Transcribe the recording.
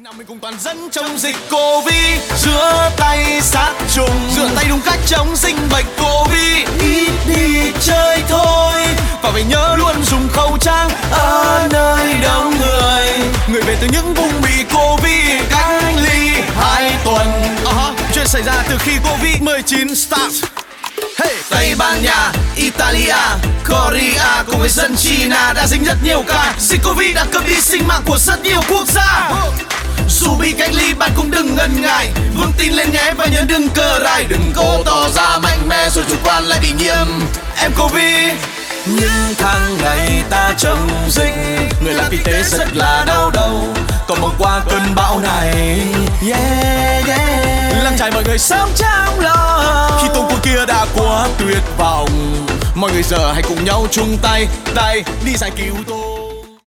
nào mình cùng toàn dân chống dịch Covid, rửa tay sát trùng, rửa tay đúng cách chống dịch bệnh Covid. Ít đi chơi thôi, và phải nhớ luôn dùng khẩu trang ở nơi đông người. Người về từ những vùng bị Covid cách ly 2 tuần. Chuyện xảy ra từ khi Covid-19 start. Hey! Tây Ban Nha, Italia, Korea cùng với dân China đã dính rất nhiều ca. Dịch Covid đã cướp đi sinh mạng của rất nhiều quốc gia. Dù bị cách ly bạn cũng đừng ngần ngại, vững tin lên nhé và nhớ đừng cờ rai. Đừng cố tỏ ra mạnh mẽ rồi chủ quan lại bị nhiễm em Covid. Những tháng ngày ta chống dịch, người làm kinh tế rất là đau đầu. Còn một qua cơn bão này, yeah, yeah. Làm trải mọi người sống trong lo khi công cuộc kia đã quá tuyệt vọng. Mọi người giờ hãy cùng nhau chung tay đi giải cứu tôi.